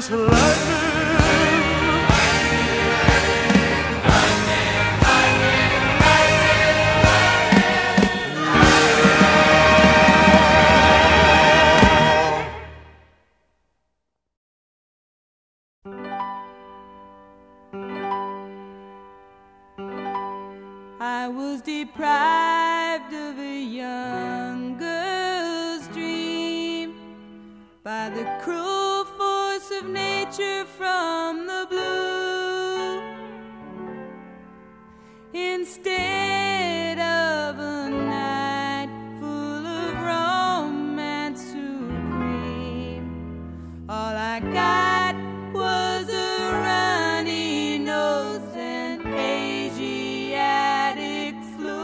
lightning. I was deprived of a young girl's dream by the cruel force of nature from the blue. Instead of a night full of romance supreme, all I got was a runny nose and Asiatic flu.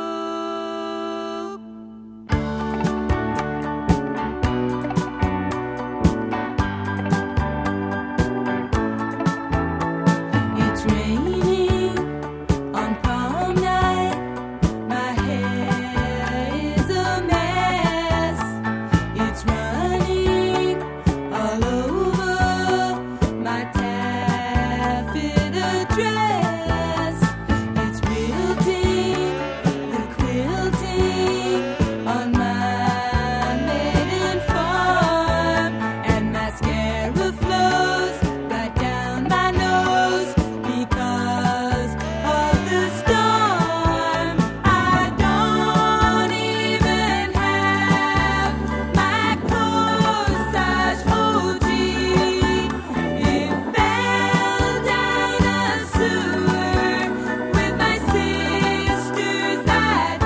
It's raining on prom night. My hair is a mess. It's running all over my taffeta dress. It's wilting, the quilting on my maiden farm, and mascara flows right down my nose because of the storm. I don't even have my corsage OG. It fell down a sewer with my sister's ID.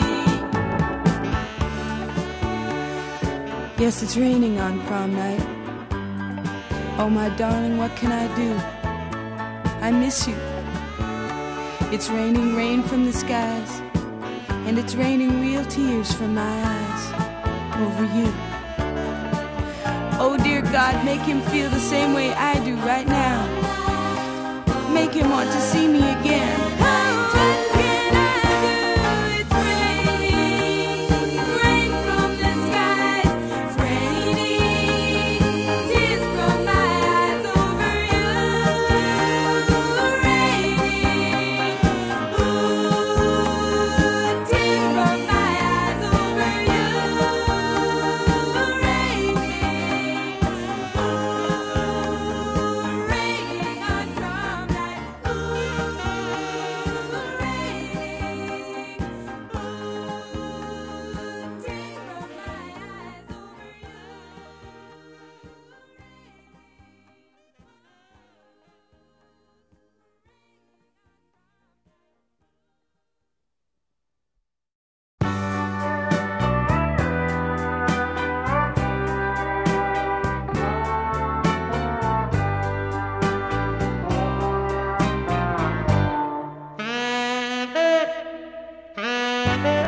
Yes, it's raining on prom night. Oh, my darling, what can I do? I miss you. It's raining rain from the skies, and it's raining real tears from my eyes over you. Oh, dear God, make him feel the same way I do right now. Make him want to see me again.